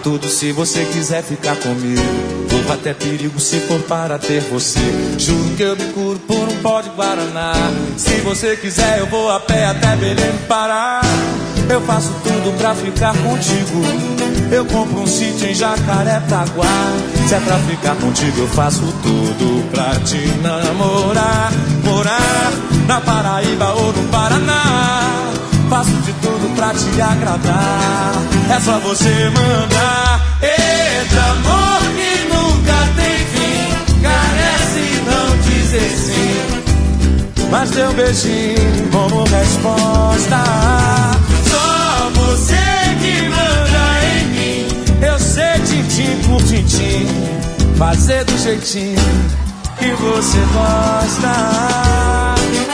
tudo se você quiser ficar comigo. Vou até perigo se for para ter você. Juro que eu me curo por um pó de Guaraná. Se você quiser eu vou a pé até Belém do Pará. Eu faço tudo pra ficar contigo. Eu compro um sítio em Jacarepaguá. Se é pra ficar contigo eu faço tudo pra te namorar. Morar na Paraíba ou no Paraná. Faço de tudo pra te agradar. É só você mandar. Eita, amor que nunca tem fim. Carece não dizer sim, mas teu beijinho como resposta. Só você que manda em mim. Eu sei tintim por tintim, fazer do jeitinho que você gosta.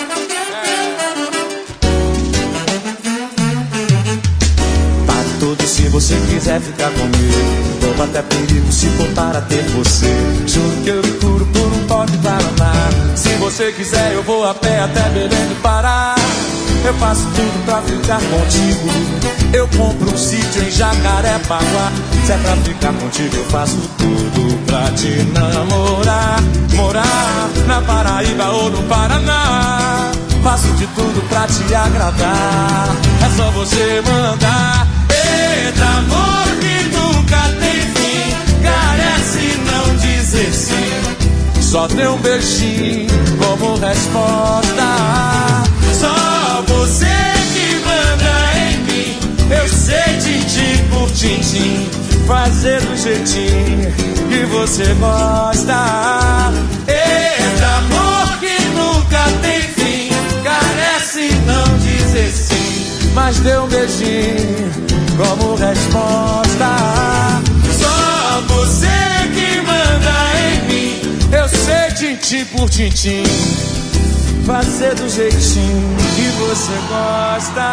Tudo se você quiser ficar comigo. Vou até perigo se for para ter você. Juro que eu me curo por um pó de Guaraná. Se você quiser eu vou a pé até Belém do Pará. Eu faço tudo pra ficar contigo. Eu compro um sítio em Jacarepaguá. Se é pra ficar contigo eu faço tudo pra te namorar. Morar na Paraíba ou no Paraná. Faço de tudo pra te agradar. É só você mandar. Eita, amor que nunca tem fim. Carece não dizer sim, só tem um beijinho como resposta. Só você que manda em mim. Eu sei tintim por tintim, fazer do jeitinho que você gosta. Eita, amor que nunca tem fim. Carece não dizer sim, mas deu um beijinho como resposta. Só você que manda em mim. Eu sei tintim por tintim, fazer do jeitinho que você gosta.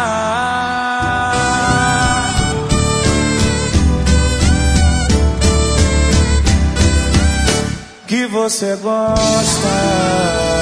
Que você gosta.